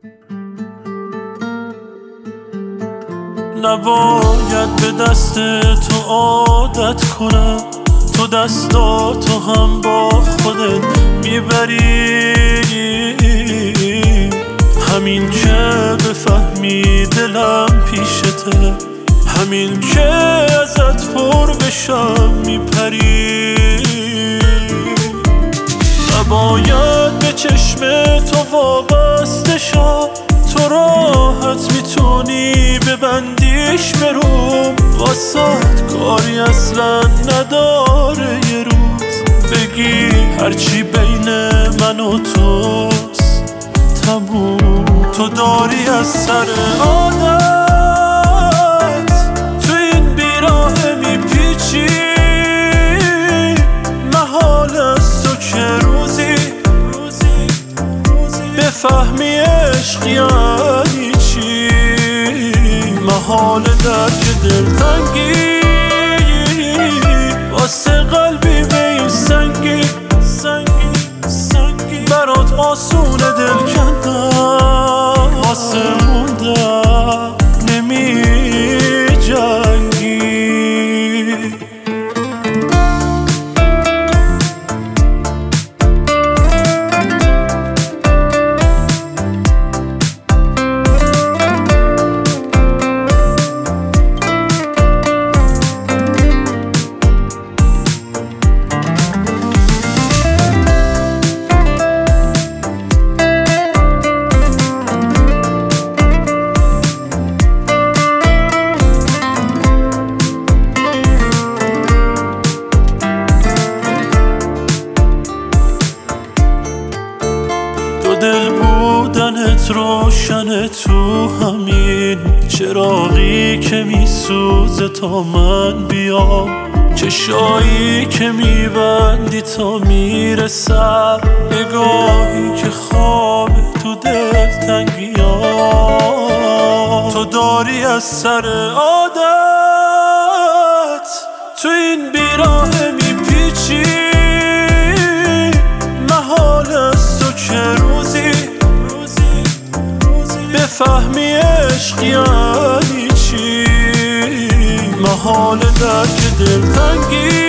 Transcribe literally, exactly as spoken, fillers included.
نباید به دست تو عادت کنم، تو دستاتو هم با خودت میبری. همین که بفهمی دلم پیشته، همین که ازت پر بشم میپری. نباید به چشم تو وابسته شم، تو راحت میتونی ببندیش برو. واسه کاری اصلا نداره یه روز بگی هرچی بین من و توست تموم. تو داری از سر عادت تو این بیراه میپیچی. محال است تو که روزی بفهمی عشق یعنی چی. محال درک دلتنگی واسه قلبی به این سنگی سنگی سنگی. برات آسونه دل کندم، واسه موندم نمی جنگی. دل بودنت روشنه تو همین چراغی که میسوزه تا من بیام. چشایی که میبندی تا میره سر، نگاهی که خوابه تو دلتنگیام. تو داری از سر عادت تو این بیراه میپیچی. محال است تو که روزی بفهمی عشق یعنی چی. محال درک دلتنگی